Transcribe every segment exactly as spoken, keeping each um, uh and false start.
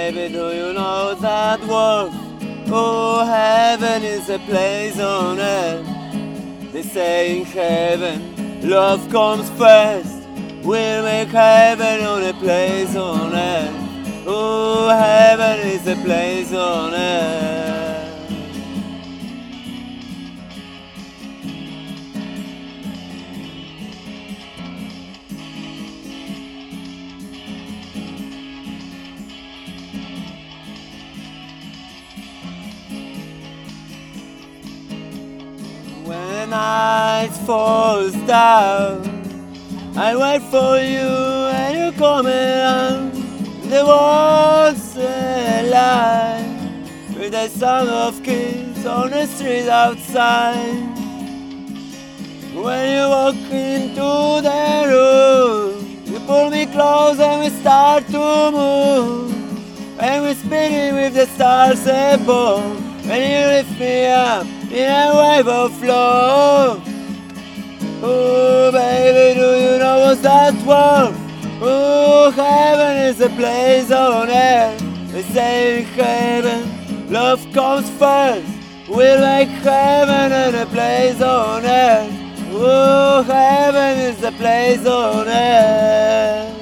baby, do you know that word? Oh, heaven is a place on earth. They say in heaven, love comes first. We'll make heaven on a place on earth. Oh, heaven is a place on earth. When the night falls down, I wait for you and you come around. The walls alive with the sound of kids on the street outside. When you walk into the room, you pull me close and we start to move. And we're spinning with the stars above. And you lift me up in a wave of love. Oh, baby, do you know what's that word? Oh, heaven is a place on earth. They say in heaven, love comes first. We'll make heaven and a place on earth. Oh, heaven is a place on earth.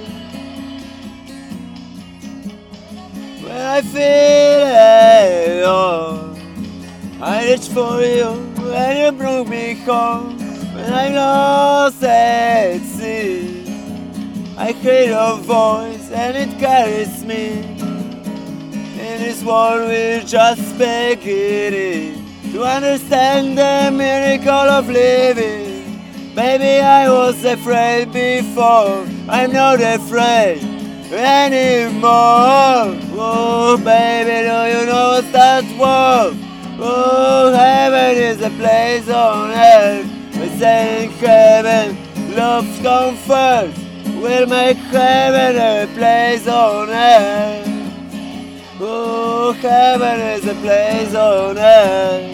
When I feel alone, I reach for you and you bring me home. When I'm lost at sea, I hear your voice and it carries me. In this world we're just beginning to understand the miracle of living. Baby, I was afraid before, I'm not afraid anymore. Oh, baby, do you know what's that word? Oh, heaven is a place on earth. We say in heaven, love comes first. We'll make heaven a place on earth. Oh, heaven is a place on earth.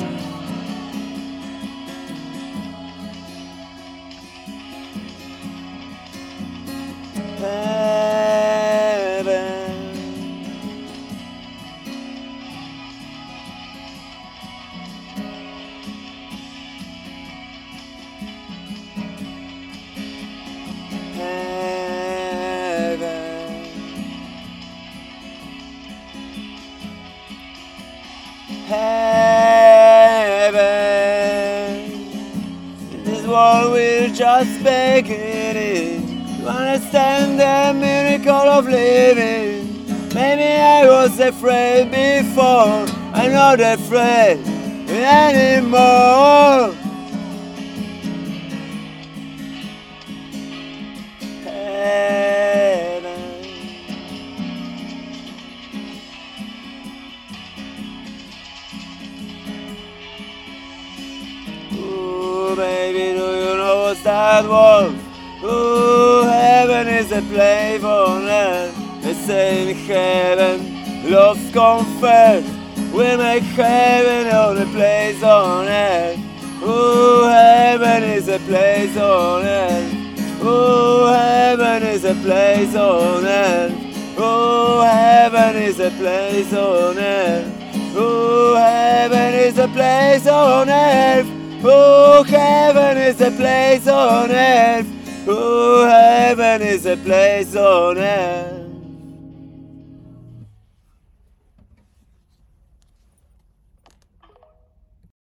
Heaven. Heaven. In this world we're just beginning to understand the miracle of living. Maybe I was afraid before, I'm not afraid anymore. Oh, baby, do you know what's that word? Oh, heaven is a place on earth. They say in heaven, love comes first. We make heaven on a place on earth. Oh, heaven is a place on earth. Oh, heaven is a place on earth. Oh, heaven is a place on earth. Oh, heaven is a place on earth. Oh, heaven is a place on earth. Oh, heaven is a place on earth.